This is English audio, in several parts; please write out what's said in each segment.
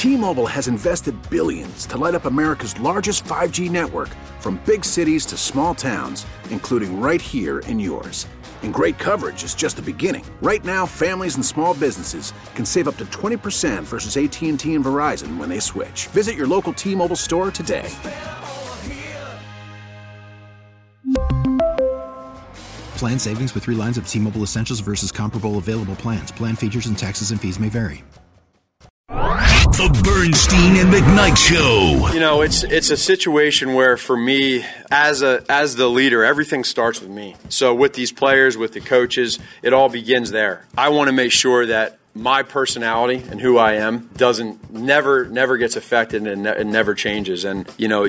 T-Mobile has invested billions to light up America's largest 5G network, from big cities to small towns, including right here in yours. And great coverage is just the beginning. Right now, families and small businesses can save up to 20% versus AT&T and Verizon when they switch. Visit your local T-Mobile store today. Plan savings with 3 lines of T-Mobile Essentials versus comparable available plans. Plan features and taxes and fees may vary. The Bernstein and McKnight Show. You know, it's a situation where, for me, as the leader, everything starts with me. So with these players, with the coaches, it all begins there. I want to make sure that my personality and who I am never gets affected and never changes. And you know,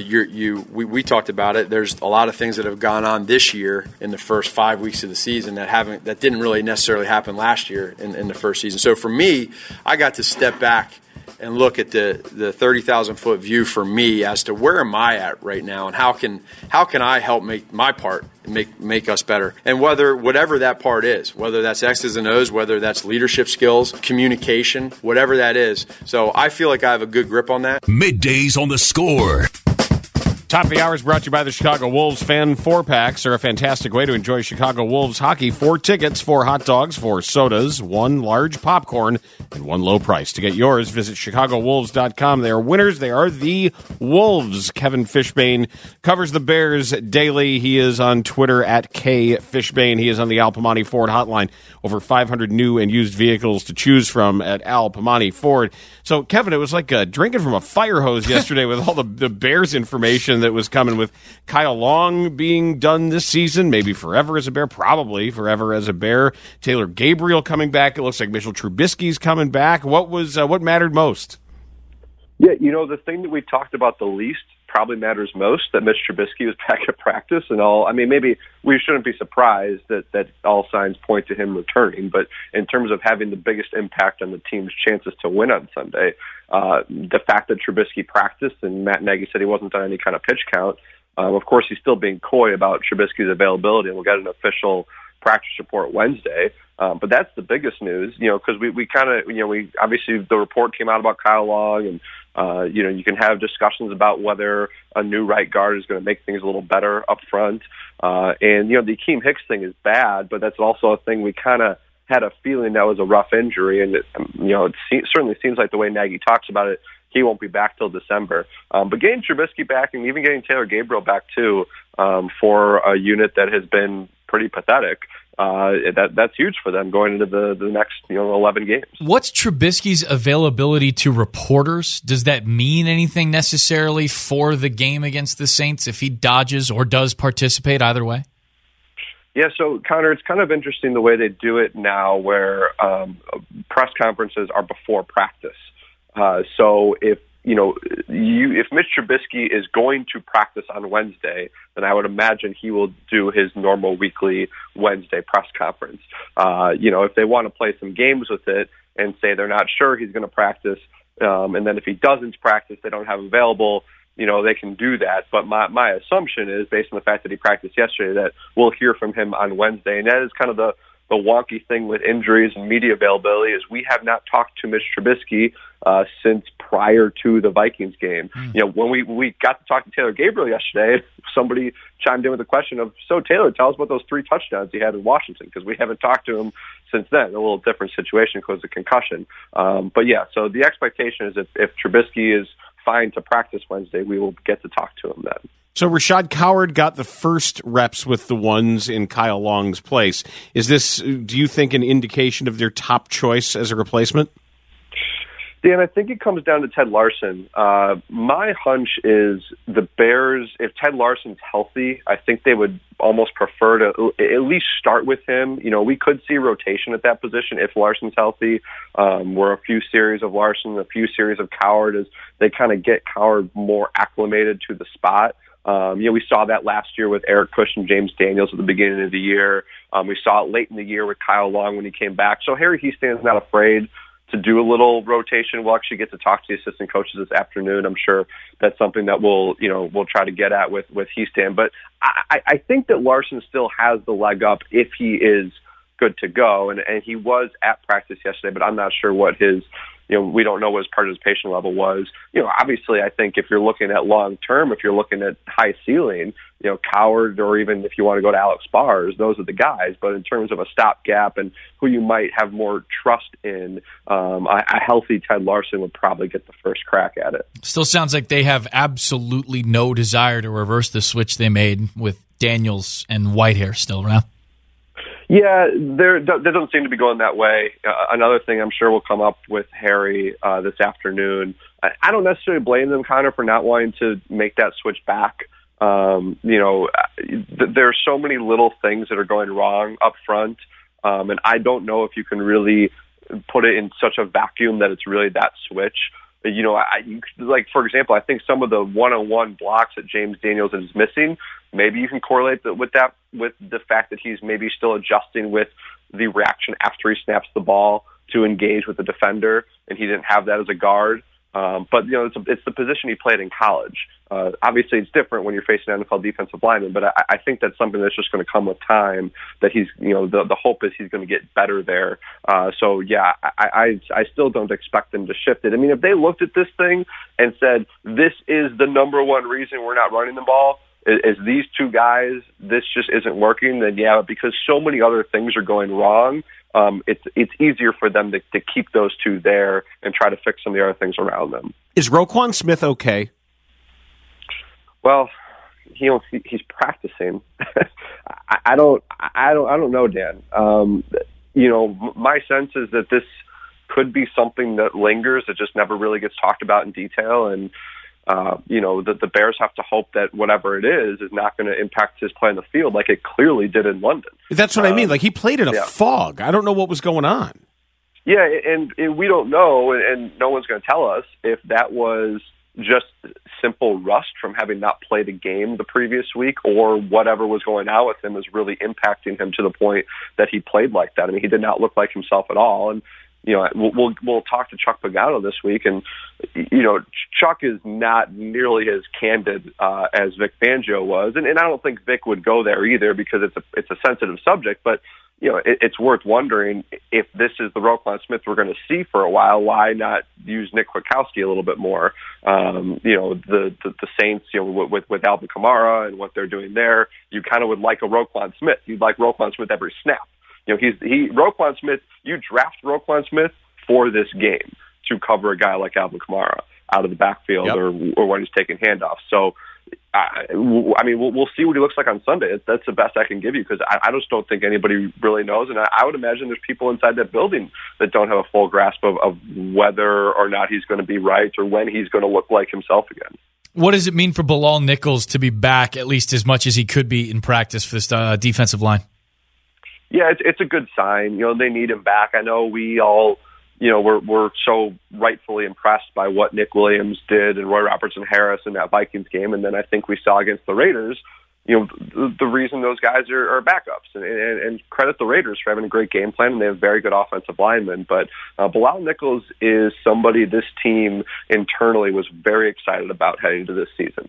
we talked about it. There's a lot of things that have gone on this year in the first 5 weeks of the season that didn't really necessarily happen last year in the first season. So for me, I got to step back and look at the 30,000-foot view for me as to where am I at right now, and how can I help make my part and make us better. And whatever that part is, whether that's X's and O's, whether that's leadership skills, communication, whatever that is. So I feel like I have a good grip on that. Middays on the Score. Top of the hour is brought to you by the Chicago Wolves. Fan 4-packs are a fantastic way to enjoy Chicago Wolves hockey. 4 tickets, 4 hot dogs, 4 sodas, 1 large popcorn, and 1 low price. To get yours, visit ChicagoWolves.com. They are winners. They are the Wolves. Kevin Fishbane covers the Bears daily. He is on Twitter at KFishbane. He is on the Al Piemonte Ford hotline. Over 500 new and used vehicles to choose from at Al Piemonte Ford. So, Kevin, it was like drinking from a fire hose yesterday with all the Bears information that was coming, with Kyle Long being done this season, maybe forever as a Bear, probably forever as a Bear. Taylor Gabriel coming back. It looks like Mitchell Trubisky's coming back. What mattered most? Yeah, you know, the thing that we talked about the least probably matters most, that Mitch Trubisky was back at practice and all. I mean, maybe we shouldn't be surprised that all signs point to him returning, but in terms of having the biggest impact on the team's chances to win on Sunday, the fact that Trubisky practiced and Matt Nagy said he wasn't on any kind of pitch count, of course he's still being coy about Trubisky's availability, and we'll get an official practice report Wednesday. But that's the biggest news, you know, because we kind of, you know, we obviously the report came out about Kyle Long, and you know, you can have discussions about whether a new right guard is going to make things a little better up front. And, you know, the Akeem Hicks thing is bad, but that's also a thing we kind of had a feeling that was a rough injury. And, you know, it certainly seems like the way Nagy talks about it, he won't be back till December. But getting Trubisky back and even getting Taylor Gabriel back, too, for a unit that has been pretty pathetic, that's huge for them going into the next 11 games. What's Trubisky's availability to reporters? Does that mean anything necessarily for the game against the Saints if he dodges or does participate either way? Yeah, so Connor, it's kind of interesting the way they do it now, where press conferences are before practice. So if Mitch Trubisky is going to practice on Wednesday, then I would imagine he will do his normal weekly Wednesday press conference. If they want to play some games with it and say they're not sure he's going to practice, and then if he doesn't practice, they don't have him available, they can do that. But my assumption is, based on the fact that he practiced yesterday, that we'll hear from him on Wednesday. And that is kind of the wonky thing with injuries and media availability, is we have not talked to Mitch Trubisky since prior to the Vikings game. When we got to talk to Taylor Gabriel yesterday, somebody chimed in with the question of, so Taylor, tell us about those 3 touchdowns he had in Washington, because we haven't talked to him since then. A little different situation because of concussion. But yeah, so the expectation is if Trubisky is fine to practice Wednesday, we will get to talk to him then. So Rashad Coward got the first reps with the ones in Kyle Long's place. Is this, do you think, an indication of their top choice as a replacement? Dan, I think it comes down to Ted Larson. My hunch is the Bears, if Ted Larson's healthy, I think they would almost prefer to at least start with him. We could see rotation at that position if Larson's healthy. Where a few series of Larson, a few series of Coward, as they kind of get Coward more acclimated to the spot. We saw that last year with Eric Kush and James Daniels at the beginning of the year. We saw it late in the year with Kyle Long when he came back. So Harry Hiestan's not afraid to do a little rotation. We'll actually get to talk to the assistant coaches this afternoon. I'm sure that's something that we'll try to get at with Hiestan. But I think that Larson still has the leg up if he is good to go. And he was at practice yesterday, but I'm not sure what his we don't know what his participation level was. Obviously, I think if you're looking at long term, if you're looking at high ceiling, Coward, or even if you want to go to Alex Bars, those are the guys. But in terms of a stopgap and who you might have more trust in, a healthy Ted Larson would probably get the first crack at it. Still sounds like they have absolutely no desire to reverse the switch they made with Daniels and Whitehair still around. Yeah, they don't seem to be going that way. Another thing I'm sure will come up with Harry this afternoon. I don't necessarily blame them, Connor, for not wanting to make that switch back. There's so many little things that are going wrong up front, and I don't know if you can really put it in such a vacuum that it's really that switch. Like, for example, I think some of the one-on-one blocks that James Daniels is missing, maybe you can correlate with the fact that he's maybe still adjusting with the reaction after he snaps the ball to engage with the defender, and he didn't have that as a guard. But it's the position he played in college. Obviously, it's different when you're facing NFL defensive linemen, but I think that's something that's just going to come with time. That he's, the hope is he's going to get better there. So yeah, I still don't expect them to shift it. I mean, if they looked at this thing and said, this is the number one reason we're not running the ball, is these two guys, this just isn't working, then yeah, because so many other things are going wrong, it's easier for them to keep those two there and try to fix some of the other things around them. Is Roquan Smith okay? Well, he's practicing. I don't know, Dan. My sense is that this could be something that lingers, that just never really gets talked about in detail, and the Bears have to hope that whatever it is not going to impact his play in the field like it clearly did in London. That's what I mean. Like, he played in a fog. I don't know what was going on. Yeah, and we don't know, and no one's going to tell us if that was just simple rust from having not played a game the previous week, or whatever was going on with him was really impacting him to the point that he played like that. I mean, he did not look like himself at all, and we'll talk to Chuck Pagano this week, and Chuck is not nearly as candid as Vic Fangio was, and I don't think Vic would go there either because it's a sensitive subject. But it's worth wondering if this is the Roquan Smith we're going to see for a while. Why not use Nick Kwiatkowski a little bit more? The Saints, with Alvin Kamara and what they're doing there, you kind of would like a Roquan Smith. You'd like Roquan Smith every snap. Roquan Smith, you draft Roquan Smith for this game to cover a guy like Alvin Kamara out of the backfield, or when he's taking handoffs. So, we'll see what he looks like on Sunday. That's the best I can give you, because I just don't think anybody really knows. And I would imagine there's people inside that building that don't have a full grasp of whether or not he's going to be right or when he's going to look like himself again. What does it mean for Bilal Nichols to be back at least as much as he could be in practice for this defensive line? Yeah, it's a good sign. They need him back. I know we all, we're so rightfully impressed by what Nick Williams did and Roy Robertson-Harris in that Vikings game, and then I think we saw against the Raiders, the reason those guys are backups. And credit the Raiders for having a great game plan, and they have very good offensive linemen. But Bilal Nichols is somebody this team internally was very excited about heading into this season.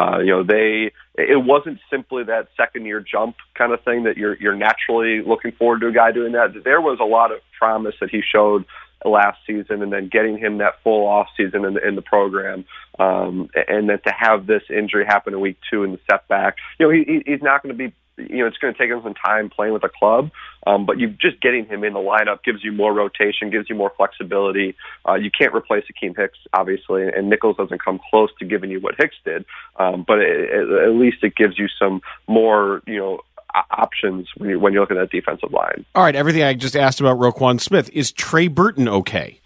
It wasn't simply that second-year jump kind of thing that you're naturally looking forward to a guy doing that. There was a lot of promise that he showed last season, and then getting him that full off season in the program, and then to have this injury happen in week 2 in the setback, he's not going to be, it's going to take him some time playing with a club, but you just getting him in the lineup gives you more rotation, gives you more flexibility. You can't replace Akeem Hicks, obviously, and Nichols doesn't come close to giving you what Hicks did, but at least it gives you some more, options when you're looking at that defensive line. All right, everything I just asked about Roquan Smith, is Trey Burton okay?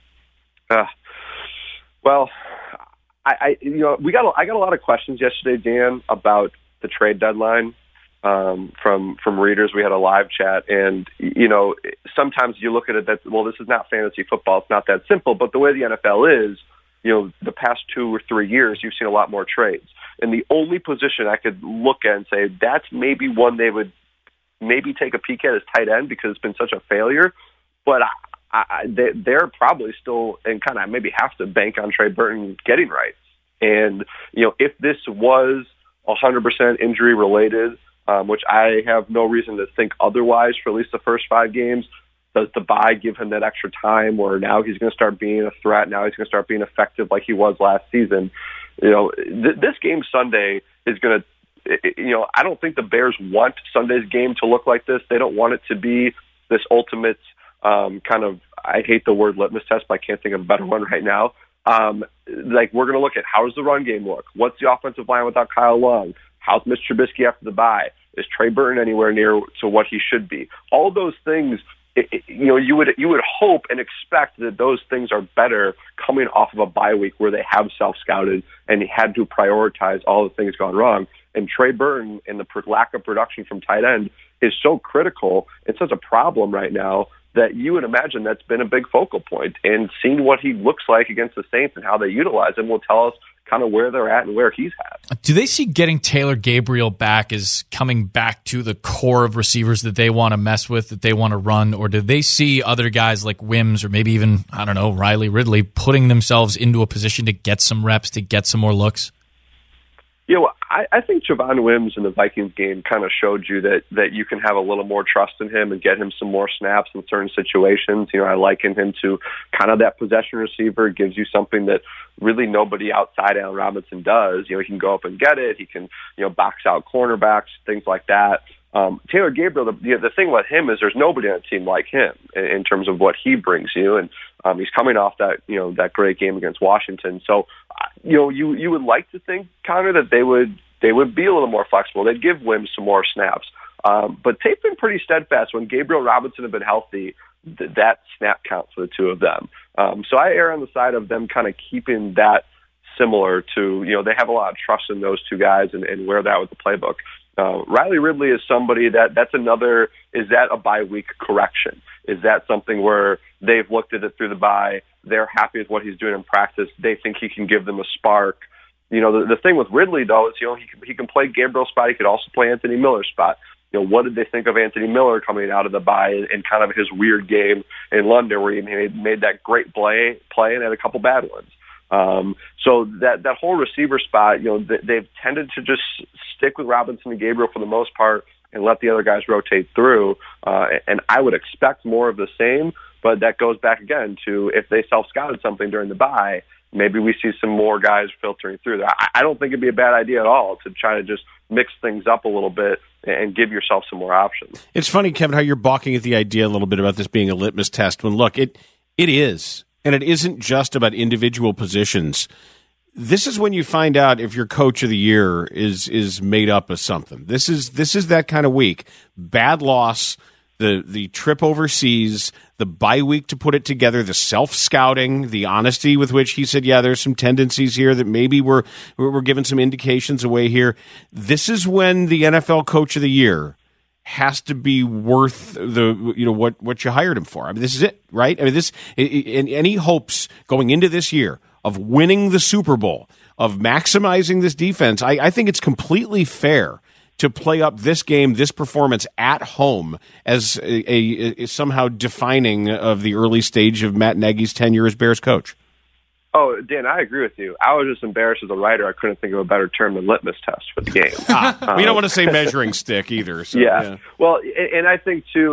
Well, I got a lot of questions yesterday, Dan, about the trade deadline from readers. We had a live chat, and sometimes you look at it that, well, this is not fantasy football. It's not that simple. But the way the NFL is, the past 2 or 3 years, you've seen a lot more trades. And the only position I could look at and say that's maybe one they would maybe take a peek at is tight end, because it's been such a failure. But they're probably still, and kind of maybe have to bank on Trey Burton getting right. And, if this was 100% injury related, which I have no reason to think otherwise for at least the first 5 games, Does the bye give him that extra time where now he's going to start being a threat? Now he's going to start being effective like he was last season. This game Sunday is going to, I don't think the Bears want Sunday's game to look like this. They don't want it to be this ultimate kind of, I hate the word litmus test, but I can't think of a better one right now. We're going to look at how does the run game look? What's the offensive line without Kyle Long? How's Mitch Trubisky after the bye? Is Trey Burton anywhere near to what he should be? All those things, you would hope and expect that those things are better coming off of a bye week where they have self-scouted and had to prioritize all the things gone wrong. And Trey Burton and the lack of production from tight end is so critical and such a problem right now that you would imagine that's been a big focal point. And seeing what he looks like against the Saints and how they utilize him will tell us kind of where they're at and where he's at. Do they see getting Taylor Gabriel back as coming back to the core of receivers that they want to mess with, that they want to run, or do they see other guys like Wims or maybe even, Riley Ridley putting themselves into a position to get some reps, to get some more looks? I think Javon Wims in the Vikings game kind of showed you that you can have a little more trust in him and get him some more snaps in certain situations. I liken him to kind of that possession receiver. It gives you something that really nobody outside Allen Robinson does. He can go up and get it. He can, box out cornerbacks, things like that. Taylor Gabriel, the thing with him is there's nobody on the team like him in terms of what he brings you. And he's coming off that, that great game against Washington. So, you would like to think, Connor, that they would be a little more flexible. They'd give Wims some more snaps. But they've been pretty steadfast. When Gabriel Robinson have been healthy, that snap count for the two of them. So I err on the side of them kind of keeping that similar to, they have a lot of trust in those two guys and where that with the playbook. Riley Ridley is somebody that's another, is that a bye week correction? Is that something where they've looked at it through the bye, they're happy with what he's doing in practice, they think he can give them a spark? The thing with Ridley, though, is, he can play Gabriel's spot, he could also play Anthony Miller's spot. What did they think of Anthony Miller coming out of the bye and kind of his weird game in London where he made that great play and had a couple bad ones? So that whole receiver spot, they've tended to just stick with Robinson and Gabriel for the most part and let the other guys rotate through. And I would expect more of the same, but that goes back again to if they self-scouted something during the bye, maybe we see some more guys filtering through there. I don't think it'd be a bad idea at all to try to just mix things up a little bit and give yourself some more options. It's funny, Kevin, how you're balking at the idea a little bit about this being a litmus test when, look, it is. And it isn't just about individual positions. This is when you find out if your coach of the year is made up of something. This is that kind of week. Bad loss, the trip overseas, the bye week to put it together, the self-scouting, the honesty with which he said, yeah, there's some tendencies here that maybe we're giving some indications away here. This is when the NFL coach of the year has to be worth what you hired him for. I mean, this is it, right? I mean, in any hopes going into this year of winning the Super Bowl, of maximizing this defense, I think it's completely fair to play up this game, this performance at home as a somehow defining of the early stage of Matt Nagy's tenure as Bears coach. Oh, Dan, I agree with you. I was just embarrassed as a writer. I couldn't think of a better term than litmus test for the game. We don't want to say measuring stick either. So, yeah. Well, and I think, too,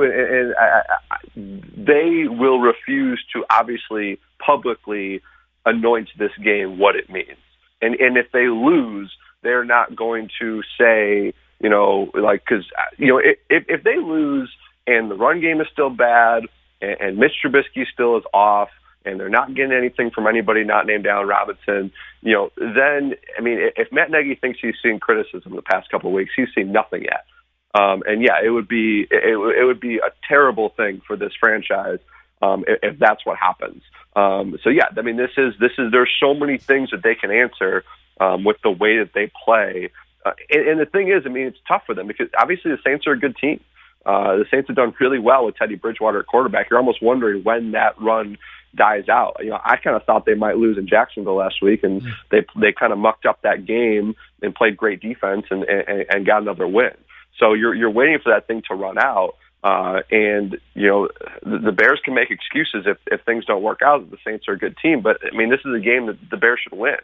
they will refuse to obviously publicly anoint this game what it means. And if they lose, they're not going to say, because if they lose and the run game is still bad and Mitch Trubisky still is off, and they're not getting anything from anybody not named Allen Robinson, then, I mean, if Matt Nagy thinks he's seen criticism the past couple of weeks, he's seen nothing yet. It would be a terrible thing for this franchise if that's what happens. I mean, this is there's so many things that they can answer with the way that they play. And the thing is, I mean, it's tough for them because obviously the Saints are a good team. The Saints have done really well with Teddy Bridgewater at quarterback. You're almost wondering when that run dies out. I kind of thought they might lose in Jacksonville last week, and they kind of mucked up that game and played great defense and got another win. So you're waiting for that thing to run out, and the Bears can make excuses if things don't work out. The Saints are a good team, but I mean this is a game that the Bears should win.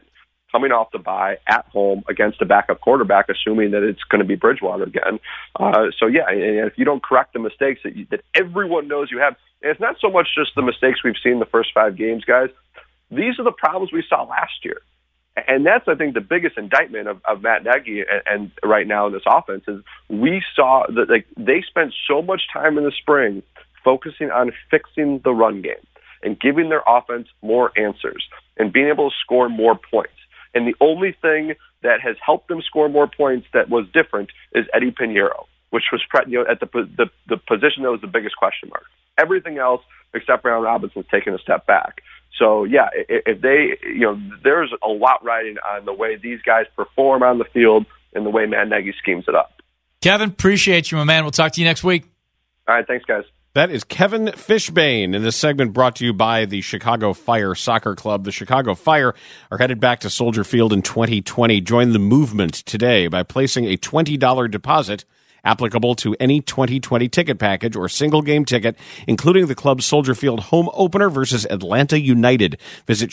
coming off the bye at home against a backup quarterback, assuming that it's going to be Bridgewater again. And if you don't correct the mistakes that everyone knows you have, and it's not so much just the mistakes we've seen the first 5 games, guys. These are the problems we saw last year. And that's, I think, the biggest indictment of Matt Nagy and right now in this offense is we saw that they spent so much time in the spring focusing on fixing the run game and giving their offense more answers and being able to score more points. And the only thing that has helped them score more points that was different is Eddie Pinheiro, which was at the position that was the biggest question mark. Everything else except Brown Robinson's taken a step back. So, if they, there's a lot riding on the way these guys perform on the field and the way Matt Nagy schemes it up. Kevin, appreciate you, my man. We'll talk to you next week. All right, thanks, guys. That is Kevin Fishbane, and this segment brought to you by the Chicago Fire Soccer Club. The Chicago Fire are headed back to Soldier Field in 2020. Join the movement today by placing a $20 deposit applicable to any 2020 ticket package or single game ticket, including the club's Soldier Field home opener versus Atlanta United. Visit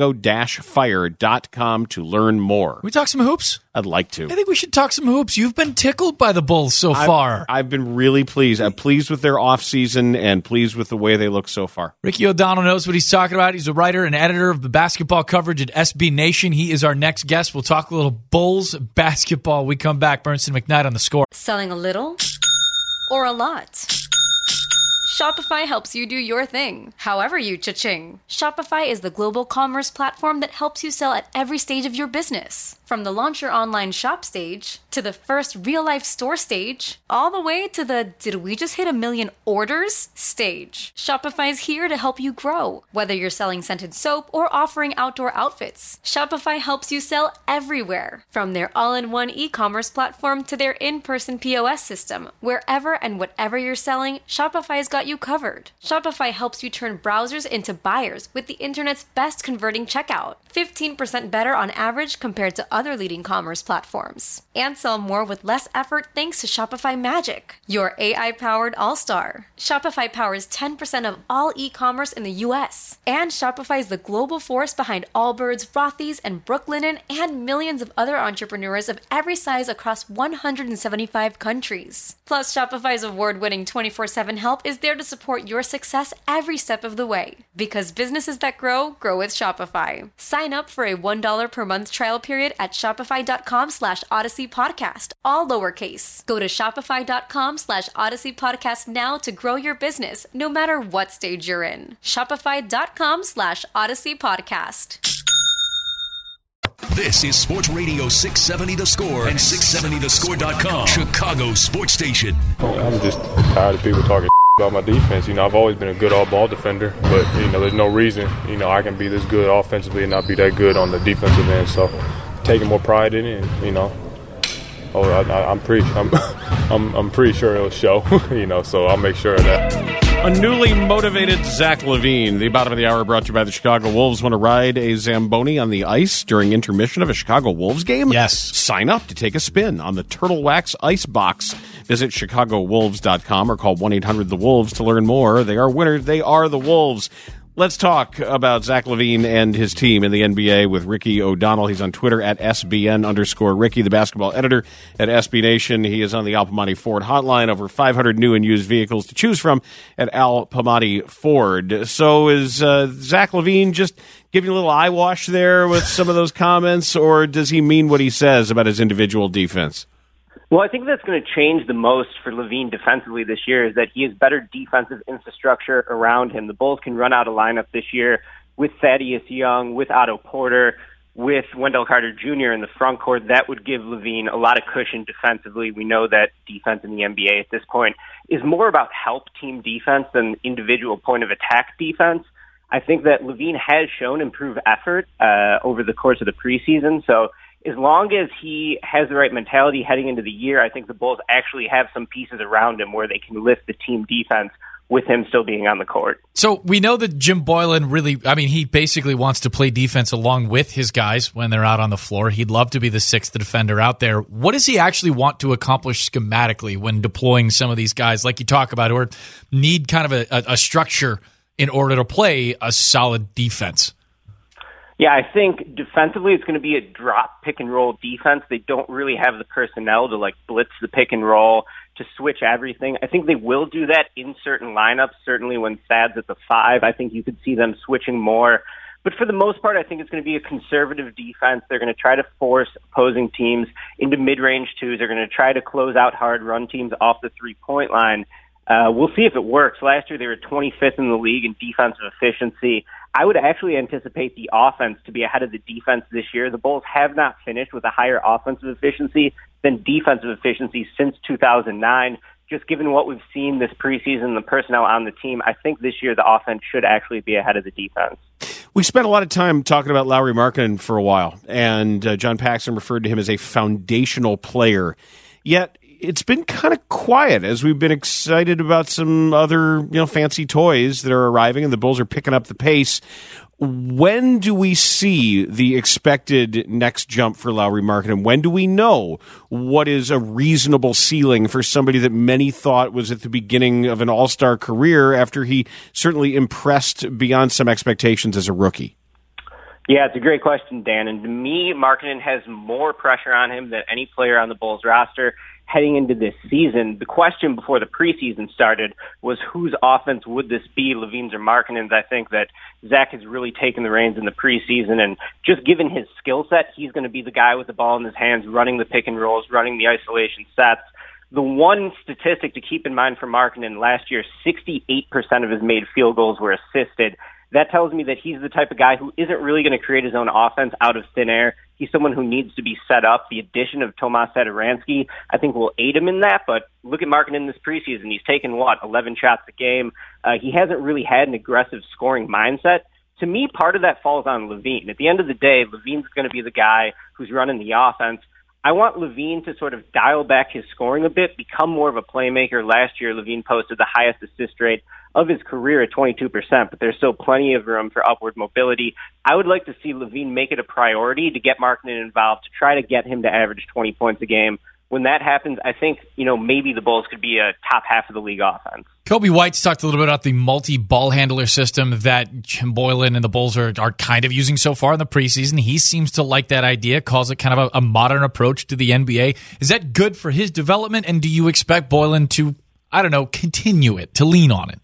chicago-fire.com to learn more. We talk some hoops? I'd like to. I think we should talk some hoops. You've been tickled by the Bulls so far. I've been really pleased. I'm pleased with their offseason and pleased with the way they look so far. Ricky O'Donnell knows what he's talking about. He's a writer and editor of the basketball coverage at SB Nation. He is our next guest. We'll talk a little Bulls basketball. We come back. Bernstein McKnight on The Score. Selling a little or a lot? Shopify helps you do your thing, however you cha-ching. Shopify is the global commerce platform that helps you sell at every stage of your business. From the launch your online shop stage, to the first real-life store stage, all the way to the did we just hit 1 million orders stage. Shopify's here to help you grow. Whether you're selling scented soap or offering outdoor outfits, Shopify helps you sell everywhere. From their all-in-one e-commerce platform to their in-person POS system, wherever and whatever you're selling, Shopify's got you covered. Shopify helps you turn browsers into buyers with the internet's best converting checkout. 15% better on average compared to other leading commerce platforms. And sell more with less effort thanks to Shopify Magic, your AI-powered all-star. Shopify powers 10% of all e-commerce in the U.S. And Shopify is the global force behind Allbirds, Rothy's, and Brooklinen, and millions of other entrepreneurs of every size across 175 countries. Plus, Shopify's award-winning 24/7 help is there to support your success every step of the way. Because businesses that grow, grow with Shopify. Sign up for a $1 per month trial period at shopify.com/Odyssey Podcast, all lowercase. Go to shopify.com/Odyssey Podcast now to grow your business, no matter what stage you're in. Shopify.com/Odyssey Podcast. This is Sports Radio 670 The Score and 670thescore.com, Chicago sports station. I'm just tired of people talking about my defense. I've always been a good all-ball defender, but, there's no reason, I can be this good offensively and not be that good on the defensive end. So taking more pride in it, and, I'm pretty sure it'll show, so I'll make sure of that. A newly motivated Zach LaVine. The bottom of the hour brought to you by the Chicago Wolves. Want to ride a Zamboni on the ice during intermission of a Chicago Wolves game? Yes. Sign up to take a spin on the Turtle Wax Ice Box. Visit ChicagoWolves.com or call 1-800-THE-WOLVES to learn more. They are winners. They are the Wolves. Let's talk about Zach LaVine and his team in the NBA with Ricky O'Donnell. He's on Twitter at SBN_Ricky, the basketball editor at SB Nation. He is on the Al Pamati Ford hotline. Over 500 new and used vehicles to choose from at Al Pamati Ford. So is Zach LaVine just giving a little eyewash there with some of those comments, or does he mean what he says about his individual defense? Well, I think that's going to change the most for LaVine defensively this year is that he has better defensive infrastructure around him. The Bulls can run out a lineup this year with Thaddeus Young, with Otto Porter, with Wendell Carter Jr. in the front court. That would give LaVine a lot of cushion defensively. We know that defense in the NBA at this point is more about help team defense than individual point of attack defense. I think that LaVine has shown improved effort over the course of the preseason, so as long as he has the right mentality heading into the year, I think the Bulls actually have some pieces around him where they can lift the team defense with him still being on the court. So we know that Jim Boylen he basically wants to play defense along with his guys when they're out on the floor. He'd love to be the sixth defender out there. What does he actually want to accomplish schematically when deploying some of these guys, like you talk about, or need kind of a structure in order to play a solid defense? Yeah, I think defensively it's going to be a drop pick and roll defense. They don't really have the personnel to like blitz the pick and roll, to switch everything. I think they will do that in certain lineups, certainly when Thad's at the 5. I think you could see them switching more. But for the most part, I think it's going to be a conservative defense. They're going to try to force opposing teams into mid-range twos. They're going to try to close out hard run teams off the three-point line. We'll see if it works. Last year, they were 25th in the league in defensive efficiency. I would actually anticipate the offense to be ahead of the defense this year. The Bulls have not finished with a higher offensive efficiency than defensive efficiency since 2009. Just given what we've seen this preseason, the personnel on the team, I think this year the offense should actually be ahead of the defense. We spent a lot of time talking about Lauri Markkanen for a while, and John Paxson referred to him as a foundational player. Yet it's been kind of quiet as we've been excited about some other, fancy toys that are arriving, and the Bulls are picking up the pace. When do we see the expected next jump for Lauri Markkanen? When do we know what is a reasonable ceiling for somebody that many thought was at the beginning of an all-star career after he certainly impressed beyond some expectations as a rookie? Yeah, it's a great question, Dan. And to me, Markkanen has more pressure on him than any player on the Bulls roster heading into this season. The question before the preseason started was whose offense would this be, Levine's or Markkanen's? I think that Zach has really taken the reins in the preseason, and just given his skill set, he's going to be the guy with the ball in his hands, running the pick and rolls, running the isolation sets. The one statistic to keep in mind for Markkanen, last year, 68% of his made field goals were assisted. That tells me that he's the type of guy who isn't really going to create his own offense out of thin air. He's someone who needs to be set up. The addition of Tomas Satoransky, I think, will aid him in that. But look at Markkanen this preseason. He's taken, 11 shots a game. He hasn't really had an aggressive scoring mindset. To me, part of that falls on Levine. At the end of the day, Levine's going to be the guy who's running the offense. I want Levine to sort of dial back his scoring a bit, become more of a playmaker. Last year, Levine posted the highest assist rate of his career at 22%, but there's still plenty of room for upward mobility. I would like to see Levine make it a priority to get Markkanen involved, to try to get him to average 20 points a game. When that happens, I think, maybe the Bulls could be a top half of the league offense. Kobe White's talked a little bit about the multi-ball handler system that Jim Boylen and the Bulls are kind of using so far in the preseason. He seems to like that idea, calls it kind of a modern approach to the NBA. Is that good for his development, and do you expect Boylen to, continue it, to lean on it?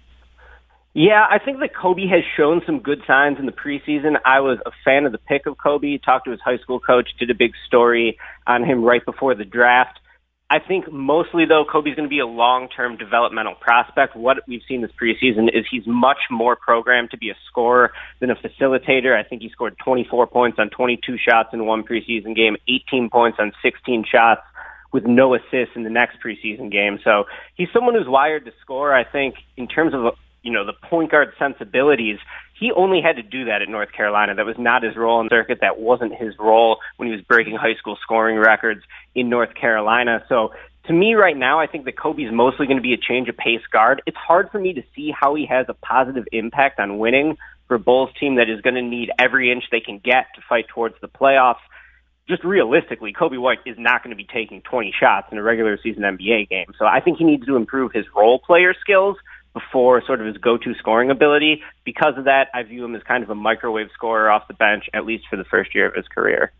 Yeah, I think that Kobe has shown some good signs in the preseason. I was a fan of the pick of Kobe, talked to his high school coach, did a big story on him right before the draft. I think mostly, though, Kobe's going to be a long-term developmental prospect. What we've seen this preseason is he's much more programmed to be a scorer than a facilitator. I think he scored 24 points on 22 shots in one preseason game, 18 points on 16 shots with no assists in the next preseason game. So he's someone who's wired to score. I think in terms of the point guard sensibilities, he only had to do that at North Carolina. That was not his role in the circuit. That wasn't his role when he was breaking high school scoring records in North Carolina. So to me right now, I think that Kobe's mostly going to be a change of pace guard. It's hard for me to see how he has a positive impact on winning for a Bulls team that is going to need every inch they can get to fight towards the playoffs. Just realistically, Kobe White is not going to be taking 20 shots in a regular season NBA game. So I think he needs to improve his role player skills before sort of his go-to scoring ability. Because of that, I view him as kind of a microwave scorer off the bench, at least for the first year of his career.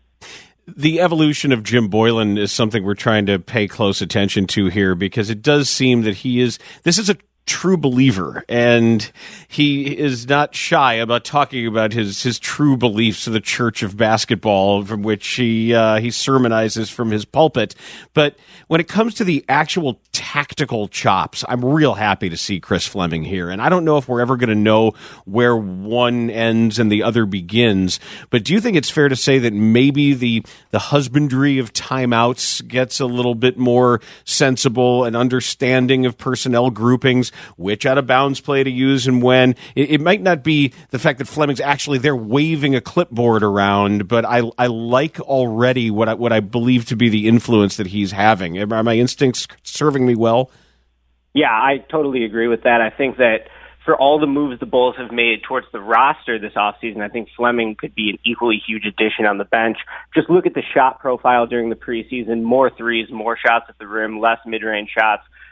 The evolution of Jim Boylen is something we're trying to pay close attention to here, because it does seem that this is a true believer, and he is not shy about talking about his true beliefs of the Church of Basketball, from which he sermonizes from his pulpit. But when it comes to the actual tactical chops, I'm real happy to see Chris Fleming here. And I don't know if we're ever going to know where one ends and the other begins, but do you think it's fair to say that maybe the husbandry of timeouts gets a little bit more sensible and understanding of personnel groupings, which out-of-bounds play to use and when? It might not be the fact that Fleming's actually there waving a clipboard around, but I like already what I believe to be the influence that he's having. Are my instincts serving me well? Yeah, I totally agree with that. I think that for all the moves the Bulls have made towards the roster this offseason, I think Fleming could be an equally huge addition on the bench. Just look at the shot profile during the preseason. More threes, more shots at the rim, less mid-range shots.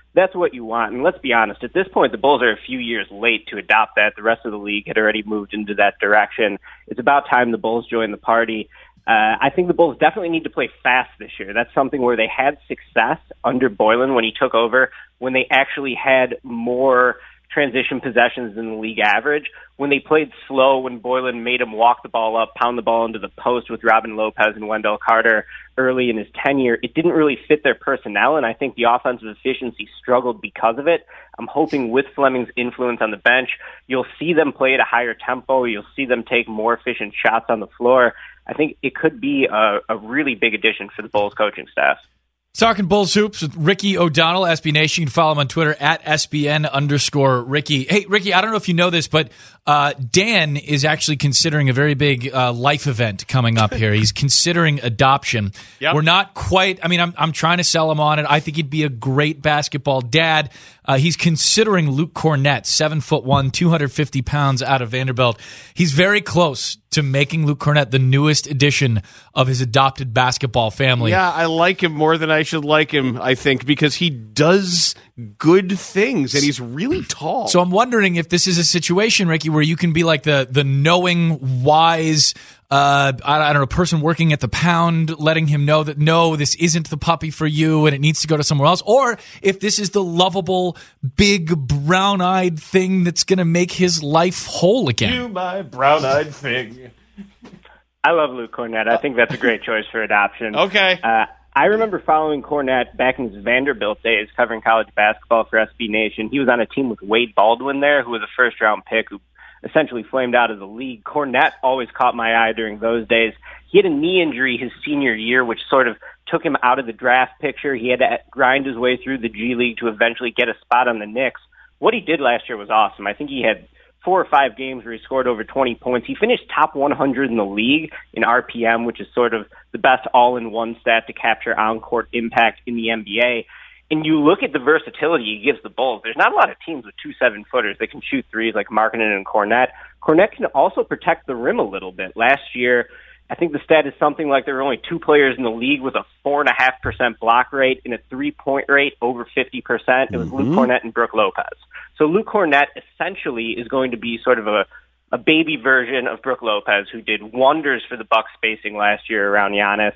That's what you want. And let's be honest, at this point, the Bulls are a few years late to adopt that. The rest of the league had already moved into that direction. It's about time the Bulls join the party. I think the Bulls definitely need to play fast this year. That's something where they had success under Boylen when he took over, when they actually had more transition possessions than the league average. When they played slow, when Boylen made him walk the ball up, pound the ball into the post with Robin Lopez and Wendell Carter early in his tenure, it didn't really fit their personnel, and I think the offensive efficiency struggled because of it. I'm hoping with Fleming's influence on the bench, you'll see them play at a higher tempo. You'll see them take more efficient shots on the floor. I think it could be a really big addition for the Bulls coaching staff. Talking Bulls Hoops with Ricky O'Donnell, SB Nation. You can follow him on Twitter at SBN_Ricky. Hey, Ricky, I don't know if you know this, but Dan is actually considering a very big life event coming up here. He's considering adoption. Yep. We're not quite, I'm trying to sell him on it. I think he'd be a great basketball dad. He's considering Luke Cornett, 7'1", 250 pounds out of Vanderbilt. He's very close to making Luke Cornett the newest addition of his adopted basketball family. Yeah, I like him more than I should like him, I think, because he does good things, and he's really tall. So I'm wondering if this is a situation, Ricky, where you can be like the knowing, wise, I don't know, person working at the pound, letting him know that, no, this isn't the puppy for you and it needs to go to somewhere else. Or if this is the lovable, big, brown-eyed thing that's going to make his life whole again. You, my brown-eyed thing. I love Luke Cornett. I think that's a great choice for adoption. Okay. I remember following Cornett back in his Vanderbilt days, covering college basketball for SB Nation. He was on a team with Wade Baldwin there, who was a first-round pick who essentially flamed out of the league. Cornett always caught my eye during those days. He had a knee injury his senior year, which sort of took him out of the draft picture. He had to grind his way through the G League to eventually get a spot on the Knicks. What he did last year was awesome. I think he had 4 or 5 games where he scored over 20 points. He finished top 100 in the league in RPM, which is sort of the best all-in-one stat to capture on-court impact in the NBA. And you look at the versatility he gives the Bulls. There's not a lot of teams with 2 7-footers that can shoot threes like Markkanen and Cornett. Cornett can also protect the rim a little bit. Last year, I think the stat is something like there were only 2 players in the league with a 4.5% block rate and a 3-point rate over 50%. It was Luke Cornett and Brook Lopez. So Luke Cornett essentially is going to be sort of a baby version of Brook Lopez, who did wonders for the Bucks spacing last year around Giannis.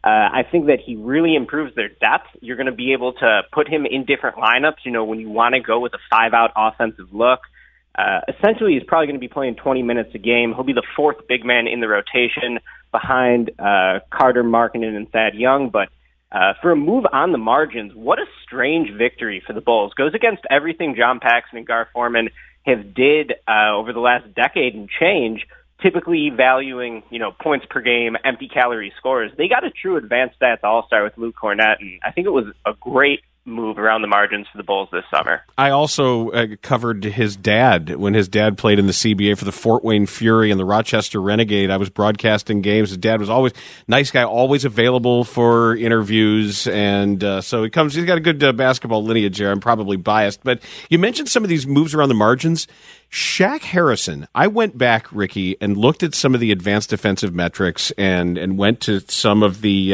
I think that he really improves their depth. You're going to be able to put him in different lineups, when you want to go with a 5-out offensive look. Essentially, he's probably going to be playing 20 minutes a game. He'll be the 4th big man in the rotation behind Carter, Markkanen, and Thad Young. But for a move on the margins, what a strange victory for the Bulls. Goes against everything John Paxson and Gar Forman have did over the last decade and change, typically valuing, points per game, empty calorie scores. They got a true advanced stats all-star with Luke Cornett, and I think it was a great move around the margins for the Bulls this summer. I also covered his dad when his dad played in the CBA for the Fort Wayne Fury and the Rochester Renegade. I was broadcasting games. His dad was always nice guy, always available for interviews, and so he's got a good basketball lineage here. I'm probably biased, but you mentioned some of these moves around the margins. Shaq Harrison, I went back, Ricky, and looked at some of the advanced defensive metrics and went to some of the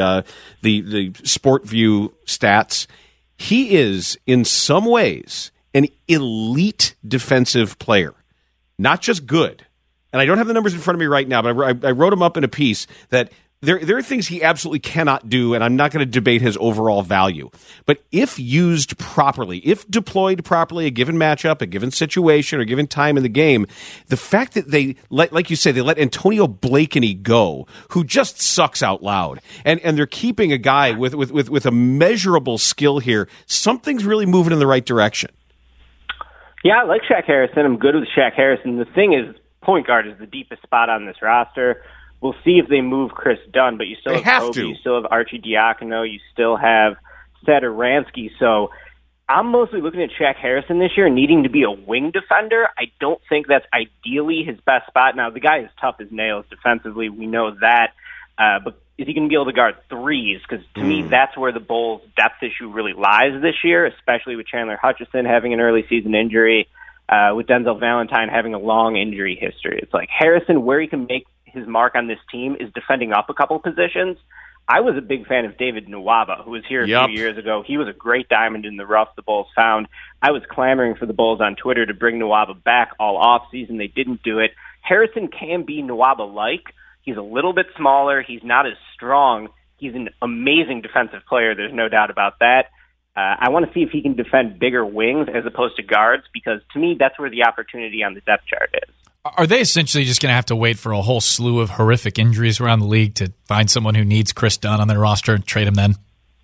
SportView stats. He is, in some ways, an elite defensive player. Not just good. And I don't have the numbers in front of me right now, but I wrote them up in a piece that there are things he absolutely cannot do, and I'm not going to debate his overall value. But if used properly, if deployed properly, a given matchup, a given situation, or a given time in the game, the fact that they, like you say, they let Antonio Blakeney go, who just sucks out loud, and they're keeping a guy with a measurable skill here, something's really moving in the right direction. Yeah, I like Shaq Harrison. I'm good with Shaq Harrison. The thing is, point guard is the deepest spot on this roster. We'll see if they move Chris Dunn, but you still have Kobe, you still have Archie Diacono, you still have Satoransky. So I'm mostly looking at Shaq Harrison this year needing to be a wing defender. I don't think that's ideally his best spot. Now, the guy is tough as nails defensively. We know that. But is he going to be able to guard threes? Because to me, that's where the Bulls' depth issue really lies this year, especially with Chandler Hutchison having an early season injury, with Denzel Valentine having a long injury history. It's like Harrison, where he can make his mark on this team is defending up a couple positions. I was a big fan of David Nwaba, who was here a few years ago. He was a great diamond in the rough the Bulls found. I was clamoring for the Bulls on Twitter to bring Nwaba back all offseason. They didn't do it. Harrison can be Nwaba-like. He's a little bit smaller. He's not as strong. He's an amazing defensive player. There's no doubt about that. I want to see if he can defend bigger wings as opposed to guards, because to me, that's where the opportunity on the depth chart is. Are they essentially just going to have to wait for a whole slew of horrific injuries around the league to find someone who needs Chris Dunn on their roster and trade him then?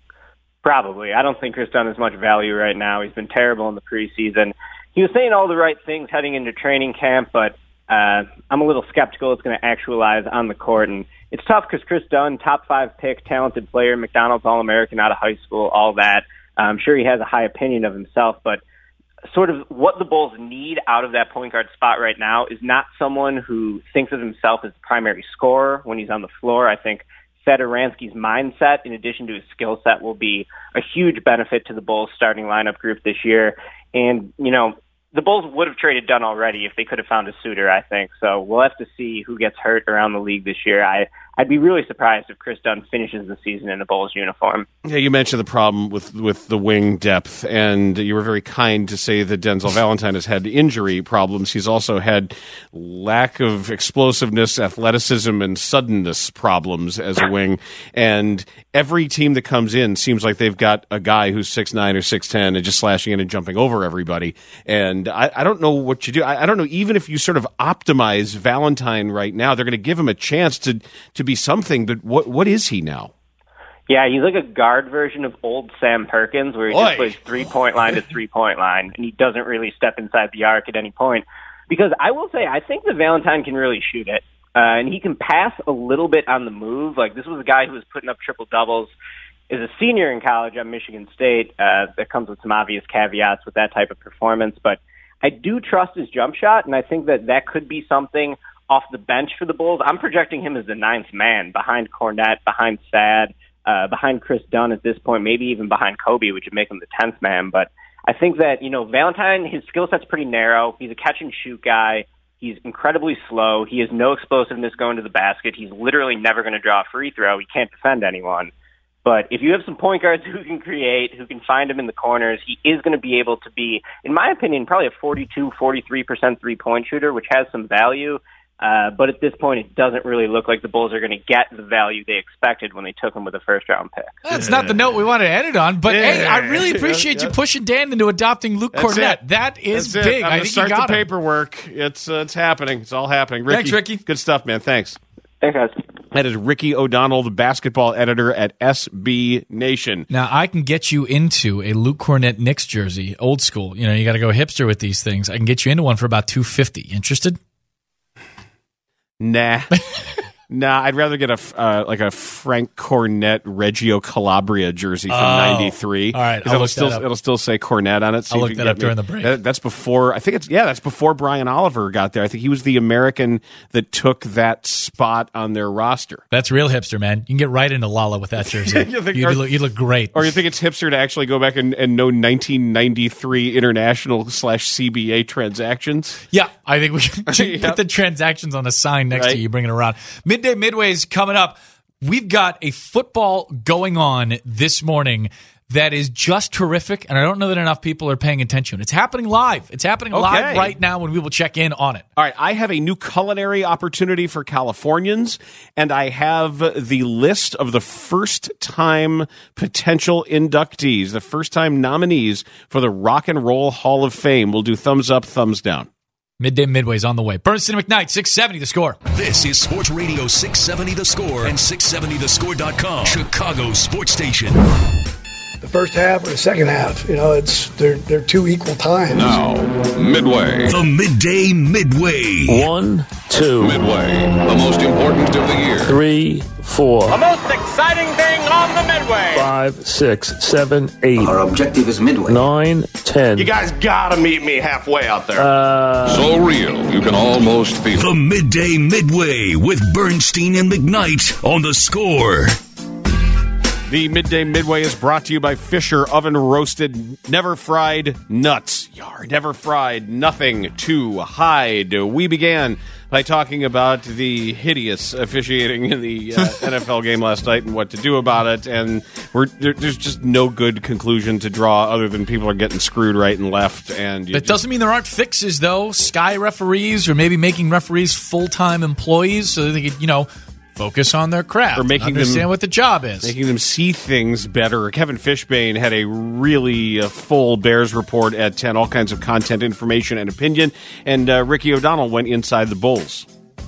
Probably. I don't think Chris Dunn has much value right now. He's been terrible in the preseason. He was saying all the right things heading into training camp, but I'm a little skeptical it's going to actualize on the court. And it's tough because Chris Dunn, top 5 pick, talented player, McDonald's All-American out of high school, all that. I'm sure he has a high opinion of himself, but sort of what the Bulls need out of that point guard spot right now is not someone who thinks of himself as the primary scorer when he's on the floor. I think Satoransky's mindset, in addition to his skill set, will be a huge benefit to the Bulls starting lineup group this year. And, you know, the Bulls would have traded Dunn already if they could have found a suitor, I think. So we'll have to see who gets hurt around the league this year. I'd be really surprised if Chris Dunn finishes the season in a Bulls uniform. Yeah, you mentioned the problem with the wing depth, and you were very kind to say that Denzel Valentine has had injury problems. He's also had lack of explosiveness, athleticism, and suddenness problems as a wing. And every team that comes in seems like they've got a guy who's 6'9" or 6'10" and just slashing in and jumping over everybody. And I don't know what you do. I don't know, even if you sort of optimize Valentine right now, they're going to give him a chance to be something, but what is he now? Yeah, he's like a guard version of old Sam Perkins, where he just plays three-point line to three-point line, and he doesn't really step inside the arc at any point. Because I will say, I think that Valentine can really shoot it, and he can pass a little bit on the move. Like, this was a guy who was putting up triple-doubles as a senior in college at Michigan State. That comes with some obvious caveats with that type of performance, but I do trust his jump shot, and I think that could be something off the bench for the Bulls. I'm projecting him as the 9th man behind Kornet, behind Sad, behind Chris Dunn at this point, maybe even behind Kobe, which would make him the 10th man. But I think that, you know, Valentine, his skill set's pretty narrow. He's a catch-and-shoot guy. He's incredibly slow. He has no explosiveness going to the basket. He's literally never going to draw a free throw. He can't defend anyone. But if you have some point guards who can create, who can find him in the corners, he is going to be able to be, in my opinion, probably a 42, 43% three-point shooter, which has some value. But at this point, it doesn't really look like the Bulls are going to get the value they expected when they took him with a first-round pick. That's not the note we wanted to end it on, but hey, I really appreciate you pushing Dan into adopting Luke Kornet. That is big. I think start you got the paperwork. It's happening. It's all happening. Ricky, thanks, Ricky. Good stuff, man. Thanks. Thanks, guys. That is Ricky O'Donnell, the basketball editor at SB Nation. Now, I can get you into a Luke Kornet Knicks jersey, old school. You know, you got to go hipster with these things. I can get you into one for about $250. Interested? Nah. Nah, I'd rather get a Frank Cornet Reggio Calabria jersey from '93. All right, it'll still say Cornet on it. I'll look that up during the break. That's before. I think that's before Brian Oliver got there. I think he was the American that took that spot on their roster. That's real hipster, man. You can get right into Lala with that jersey. you look great. Or you think it's hipster to actually go back and know 1993 international/CBA transactions? Yeah, I think we should put the transactions on a sign next to you. Bring it around. Midday Midway is coming up. We've got a football going on this morning that is just terrific, and I don't know that enough people are paying attention. It's happening live. It's happening live right now, and we will check in on it. All right, I have a new culinary opportunity for Californians, and I have the list of the first-time potential inductees, the first-time nominees for the Rock and Roll Hall of Fame. We'll do thumbs up, thumbs down. Midday Midway's on the way. Bernstein McKnight, 670 The Score. This is Sports Radio 670 The Score and 670thescore.com. Chicago Sports Station. The first half or the second half, you know, they're two equal times. Now, Midway. The Midday Midway. 1, 2. Midway, the most important of the year. 3, 4. The most exciting thing on the Midway. 5, 6, 7, 8. Our objective is Midway. 9, 10. You guys gotta meet me halfway out there. So real, you can almost feel it. The Midday Midway with Bernstein and McKnight on The Score. The Midday Midway is brought to you by Fisher Oven Roasted, Never Fried Nuts. never fried, nothing to hide. We began by talking about the hideous officiating in the NFL game last night and what to do about it, and there's just no good conclusion to draw other than people are getting screwed right and left. And that doesn't mean there aren't fixes, though. Sky referees, or maybe making referees full-time employees so that they could, focus on their craft, or understand what the job is. Making them see things better. Kevin Fishbane had a really full Bears report at 10, all kinds of content, information, and opinion. And Ricky O'Donnell went inside the Bulls.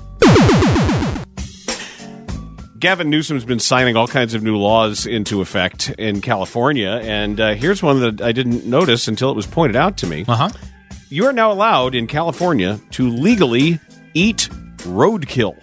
Gavin Newsom's been signing all kinds of new laws into effect in California. And here's one that I didn't notice until it was pointed out to me. You are now allowed in California to legally eat roadkill.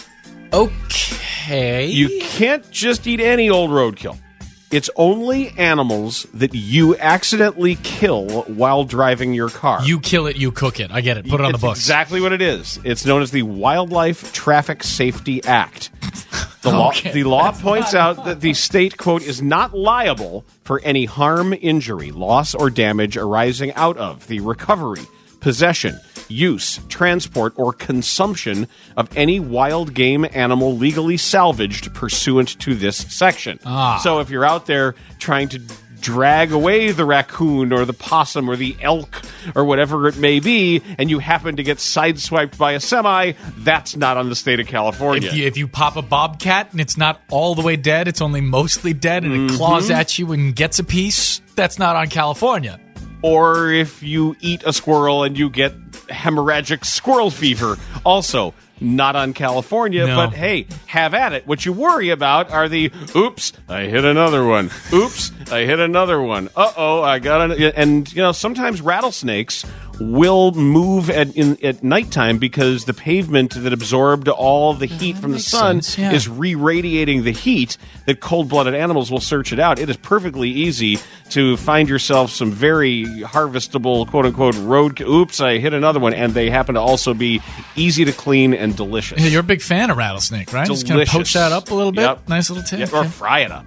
Okay. You can't just eat any old roadkill. It's only animals that you accidentally kill while driving your car. You kill it, you cook it. I get it. Put it on the books. Exactly what it is. It's known as the Wildlife Traffic Safety Act. The law points out that the state, quote, is not liable for any harm, injury, loss, or damage arising out of the recovery, possession, use, transport, or consumption of any wild game animal legally salvaged pursuant to this section. So if you're out there trying to drag away the raccoon or the possum or the elk or whatever it may be, and you happen to get sideswiped by a semi, that's not on the state of California. If you pop a bobcat and it's not all the way dead, it's only mostly dead, and it claws at you and gets a piece, that's not on California. Or if you eat a squirrel and you get hemorrhagic squirrel fever, also not on California, but hey, have at it. What you worry about are the, oops, I hit another one. Oops, I hit another one. Uh-oh, I got an... And, sometimes rattlesnakes will move at nighttime because the pavement that absorbed all the heat from the sun is re-radiating the heat that cold-blooded animals will search it out. It is perfectly easy to find yourself some very harvestable, quote-unquote, road... Oops, I hit another one. And they happen to also be easy to clean and delicious. Yeah, you're a big fan of rattlesnake, right? Delicious. Just kind of poach that up a little bit. Yep. Nice little tip. Or fry it up.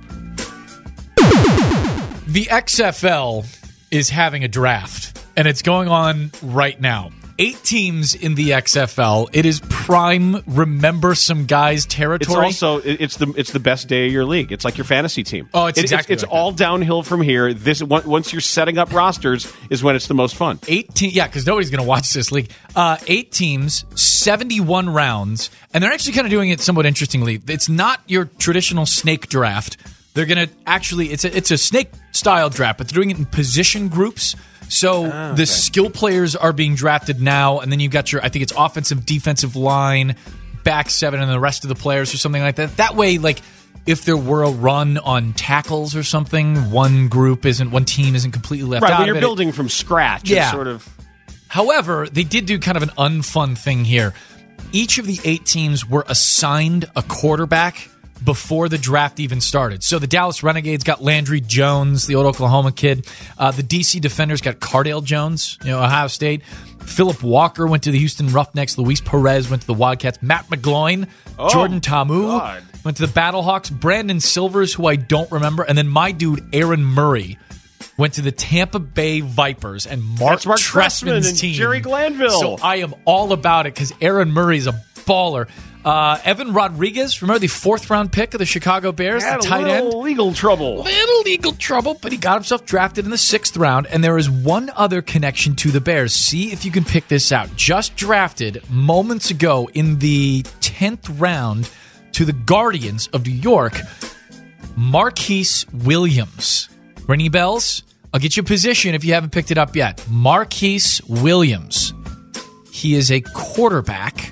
The XFL is having a draft, and it's going on right now. 8 teams in the XFL. It is prime remember some guys territory. It's also it's the best day of your league. It's like your fantasy team. Oh, it's exactly. It's all downhill from here. Once you're setting up rosters is when it's the most fun. 18, yeah, because nobody's going to watch this league. 8 teams, 71 rounds, and they're actually kind of doing it somewhat interestingly. It's not your traditional snake draft. They're going to actually it's a snake style draft, but they're doing it in position groups. So the skill players are being drafted now, and then you've got I think it's offensive, defensive line, back 7, and the rest of the players or something like that. That way, like, if there were a run on tackles or something, one team isn't completely left out of it. Right, when you're building from scratch. Yeah. It's sort of... However, they did do kind of an unfun thing here. Each of the 8 teams were assigned a quarterback before the draft even started. So the Dallas Renegades got Landry Jones, the old Oklahoma kid. The DC Defenders got Cardale Jones, Ohio State. Philip Walker went to the Houston Roughnecks. Luis Perez went to the Wildcats. Matt McGloin, Jordan Ta'amu went to the Battlehawks. Brandon Silvers, who I don't remember. And then my dude, Aaron Murray, went to the Tampa Bay Vipers. And Mark Trestman's team. Jerry Glanville. So I am all about it because Aaron Murray's a baller. Evan Rodriguez, remember the 4th-round pick of the Chicago Bears, the tight end? Legal trouble, but he got himself drafted in the 6th round, and there is one other connection to the Bears. See if you can pick this out. Just drafted moments ago in the 10th round to the Guardians of New York, Marquise Williams. Ring any bells? I'll get you a position if you haven't picked it up yet. Marquise Williams. He is a quarterback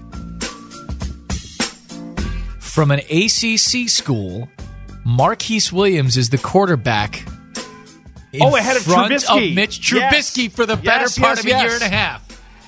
from an ACC school. Marquise Williams is the quarterback ahead of front Trubisky. Of Mitch Trubisky for the better part of a year and a half.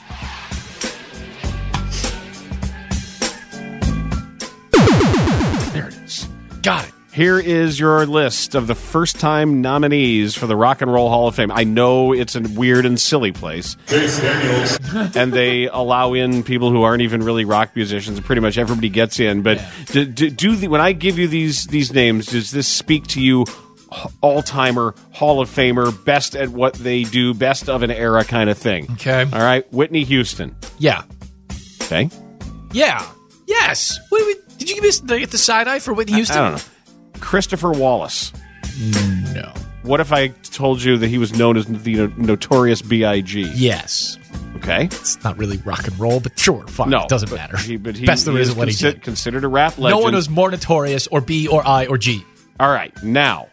There it is. Got it. Here is your list of the first-time nominees for the Rock and Roll Hall of Fame. I know it's a weird and silly place. Chase Daniels. And they allow in people who aren't even really rock musicians. Pretty much everybody gets in. But when I give you these names, does this speak to you all-timer, Hall of Famer, best at what they do, best of an era kind of thing. Okay. All right, Whitney Houston. Yeah. Okay. Yeah. Yes. Did you get the side eye for Whitney Houston? I don't know. Christopher Wallace. No. What if I told you that he was known as the Notorious B.I.G.? Yes. Okay. It's not really rock and roll, but sure, fine. No, it doesn't but matter. He Best there is at what he did. Considered a rap legend. No one was more notorious or B or I or G. All right, now,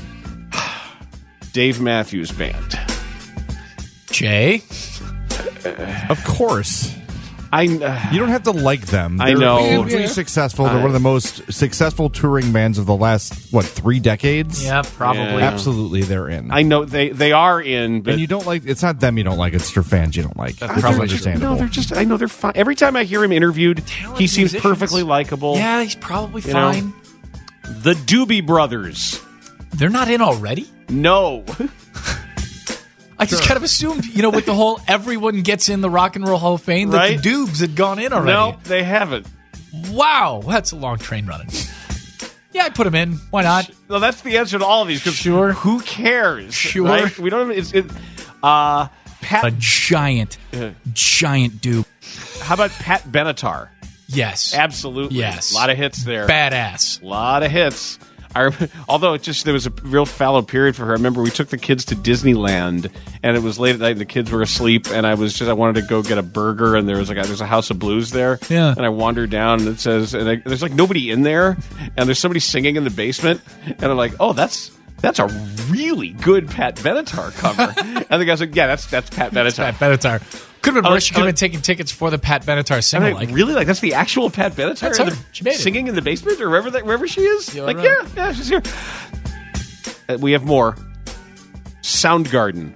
Dave Matthews Band. Jay? Of course. You don't have to like them. I know. They're hugely successful. They're one of the most successful touring bands of the last, 3 decades? Yeah, probably. Yeah. Absolutely, they're in. I know they are in, but and you don't like. It's not them you don't like. It's your fans you don't like. That's probably understandable. No, I know they're fine. Every time I hear him interviewed, he seems perfectly likable. Yeah, he's probably fine. Know? The Doobie Brothers. They're not in already? No. I just kind of assumed, with the whole everyone gets in the Rock and Roll Hall of Fame, that the Doobs had gone in already. No, they haven't. Wow, that's a long train running. Yeah, I'd put them in. Why not? Well, that's the answer to all of these. Sure. Who cares? Sure. Right? We don't. Pat. A giant Doob. How about Pat Benatar? Yes. Absolutely. Yes. A lot of hits there. Badass. A lot of hits. Although there was a real fallow period for her. I remember we took the kids to Disneyland, and it was late at night, and the kids were asleep, and I wanted to go get a burger, and there's a House of Blues there, yeah. And I wandered down, and it says, there's nobody in there, and there's somebody singing in the basement, and I'm like, oh, that's a really good Pat Benatar cover, and the guy's like, yeah, that's Pat Benatar. Pat Benatar. Could have been worse. She could have been taking tickets for the Pat Benatar sing. Really? That's the actual Pat Benatar? That's her. She made it. Singing in the basement or wherever she is? You're right. Yeah, she's here. We have more. Soundgarden.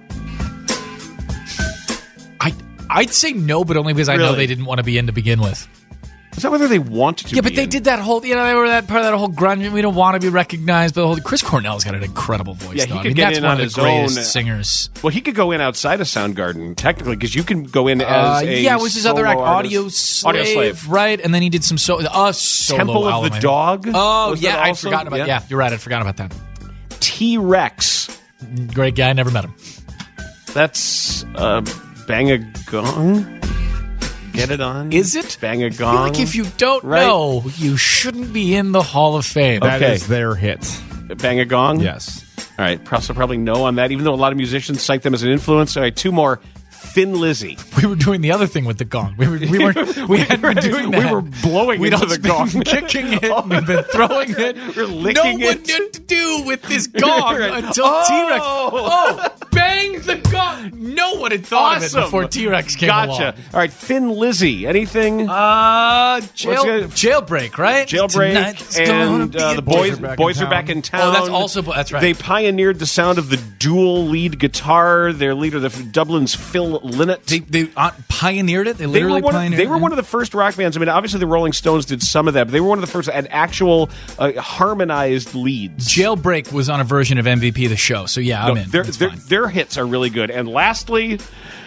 I'd say no, but only because I know they didn't want to be in to begin with. Is that whether they want to? Yeah, but they did that whole. They were that part of that whole grunge. We don't want to be recognized. But the whole Chris Cornell's got an incredible voice. Yeah, though. he could get that's in one on of his the greatest own singers. Well, he could go in outside of Soundgarden technically because you can go in as a it was his other act, Audio Slave, right? And then he did some solo Temple of the Dog. Oh yeah, I'd forgotten about. Yeah, you're right. I'd forgotten about that. T-Rex, great guy. Never met him. That's Bang a Gong. Get it on? Is it? Bang a I Gong. feel like if you don't know, you shouldn't be in the Hall of Fame. That is their hit. Bang a Gong? Yes. All right. Probably no on that, even though a lot of musicians cite them as an influence. All right, 2 more. Thin Lizzy. We were doing the other thing with the gong. We hadn't been doing that. We were blowing into the gong. Kicking it. We've been throwing it. We're licking it. No one knew to do with this gong until T-Rex. Oh, bang the gong. No one had thought of it before T-Rex came along. All right, Thin Lizzy. Anything? Jailbreak, right? Jailbreak. And the boys are back in town. Oh, that's right. They pioneered the sound of the dual lead guitar. Their leader, Dublin's Phil Lynott. They pioneered it? They literally pioneered it? They were one of the first rock bands. I mean, obviously the Rolling Stones did some of that, but they were one of the first that had actual harmonized leads. Jailbreak was on a version of MVP the show, so yeah, I'm in. Their hits are really good. And lastly,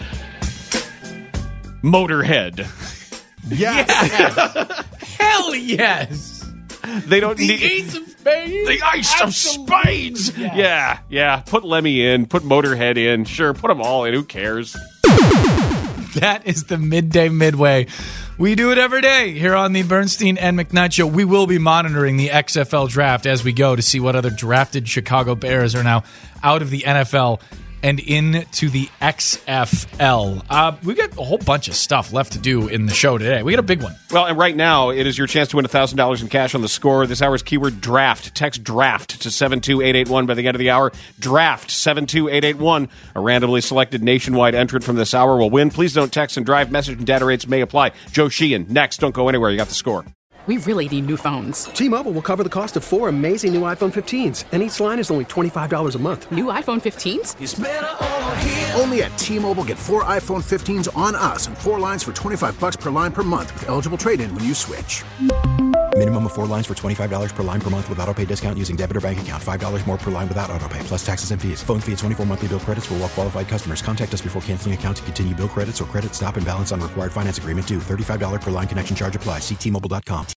Motorhead. Yes. Hell yes. They don't need Ace of Spades. The Ace of Spades. Yeah. Put Lemmy in. Put Motorhead in. Sure, put them all in. Who cares? That is the Midway. We do it every day here on the Bernstein and McKnight Show. We will be monitoring the XFL draft as we go to see what other drafted Chicago Bears are now out of the NFL and into the XFL. We got a whole bunch of stuff left to do in the show today. We got a big one. Well, and right now, it is your chance to win $1,000 in cash on the score. This hour's keyword, draft. Text draft to 72881 by the end of the hour. Draft 72881. A randomly selected nationwide entrant from this hour will win. Please don't text and drive. Message and data rates may apply. Joe Sheehan, next. Don't go anywhere. You got the score. We really need new phones. T-Mobile will cover the cost of 4 amazing new iPhone 15s, and each line is only $25 a month. New iPhone 15s? It's better over here. Only at T-Mobile, get 4 iPhone 15s on us and 4 lines for $25 per line per month with eligible trade-in when you switch. Minimum of 4 lines for $25 per line per month with autopay discount using debit or bank account. $5 more per line without autopay, plus taxes and fees. Phone fee at 24 monthly bill credits for well-qualified customers. Contact us before canceling account to continue bill credits or credit stop and balance on required finance agreement due. $35 per line connection charge applies. See T-Mobile.com.